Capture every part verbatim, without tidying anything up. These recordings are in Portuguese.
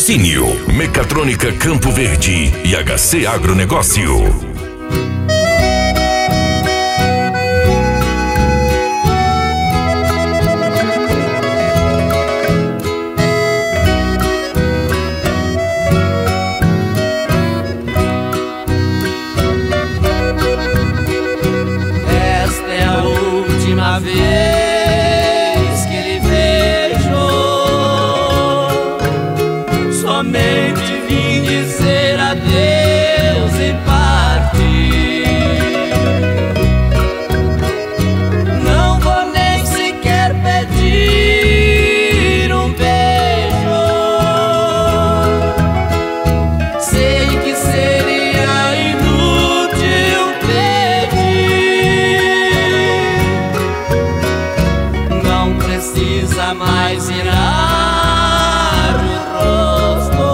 Patrocínio Mecatrônica Campo Verde e H C Agronegócio. Vez que lhe vejo, somente vim dizer adeus e partir. Não vou nem sequer pedir um beijo. Sei que seria inútil precisa mais virar o rosto,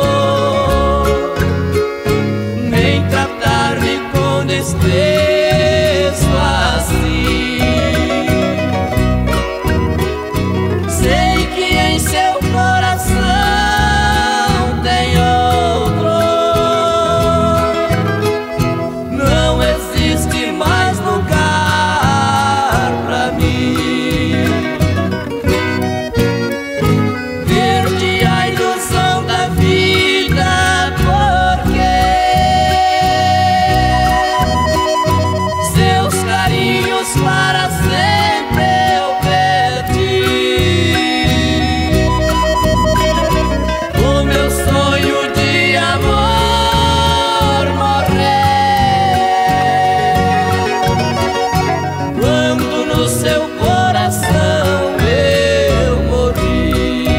nem tratar-me com desprezo assim. Sei que em seu coração tem outro, não existe mais lugar pra mim. Para sempre eu perdi o meu sonho de amor morrer quando no seu coração eu morri.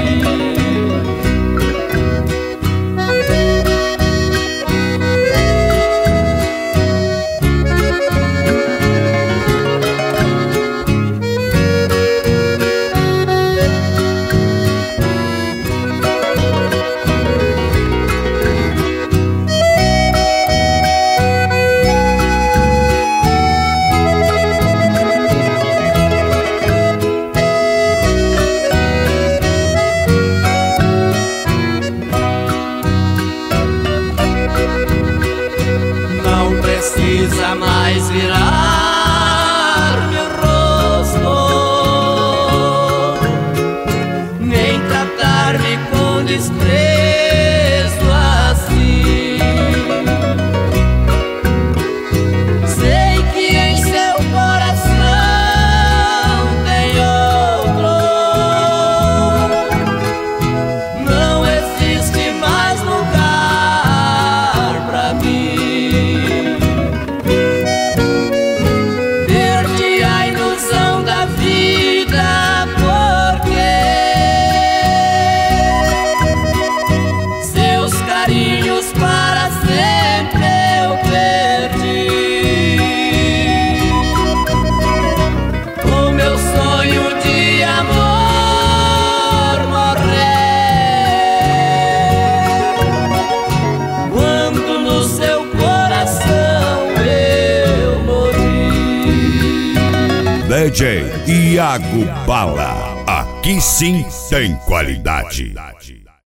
Precisa mais virar meu rosto, nem tratar-me com desprezo assim. Sei que em seu coração tem outro, não existe mais lugar pra mim. Para sempre eu perdi o meu sonho de amor morrer quando no seu coração eu morri. D J Iago Bala, aqui sim tem qualidade.